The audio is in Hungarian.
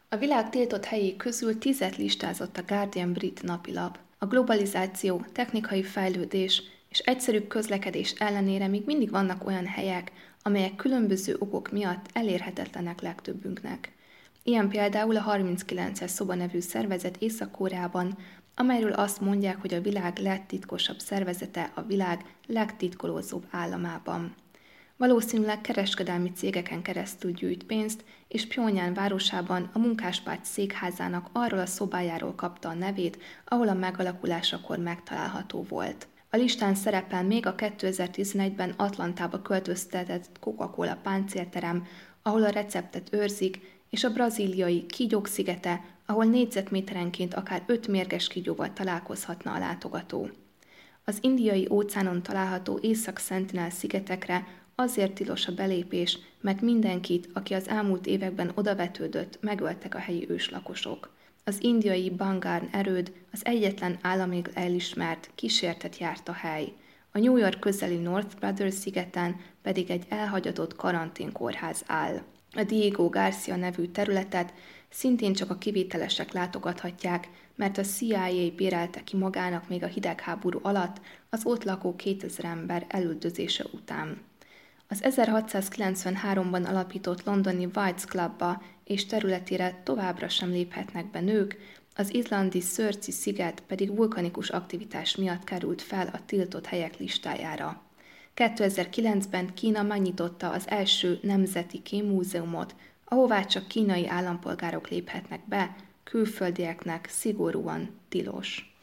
A világ tiltott helyé közül 10-et listázott a Guardian brit napilap. A globalizáció, technikai fejlődés és egyszerű közlekedés ellenére még mindig vannak olyan helyek, amelyek különböző okok miatt elérhetetlenek legtöbbünknek. Ilyen például a 39-es szoba nevű szervezet Észak-Koreában, amelyről azt mondják, hogy a világ legtitkosabb szervezete a világ legtitkolózóbb államában. Valószínűleg kereskedelmi cégeken keresztül gyűjt pénzt, és Pjongjang városában a munkáspárt székházának arról a szobájáról kapta a nevét, ahol a megalakulásakor megtalálható volt. A listán szerepel még a 2011-ben Atlantába költöztetett Coca-Cola páncélterem, ahol a receptet őrzik, és a brazíliai Kígyók szigete, ahol négyzetméterenként akár 5 mérges kígyóval találkozhatna a látogató. Az Indiai óceánon található Észak-Sentinel szigetekre azért tilos a belépés, mert mindenkit, aki az elmúlt években odavetődött, megöltek a helyi őslakosok. Az indiai Bangarn erőd az egyetlen államileg elismert kísértet járt a hely. A New York közeli North Brothers szigeten pedig egy elhagyatott karanténkórház áll. A Diego Garcia nevű területet szintén csak a kivételesek látogathatják, mert a CIA bérelte ki magának még a hidegháború alatt az ott lakó 2000 ember elüldözése után. Az 1693-ban alapított londoni Whites Clubba és területére továbbra sem léphetnek be nők, az izlandi Surtsey sziget pedig vulkanikus aktivitás miatt került fel a tiltott helyek listájára. 2009-ben Kína megnyitotta az első nemzeti kémmúzeumot, ahová csak kínai állampolgárok léphetnek be, külföldieknek szigorúan tilos.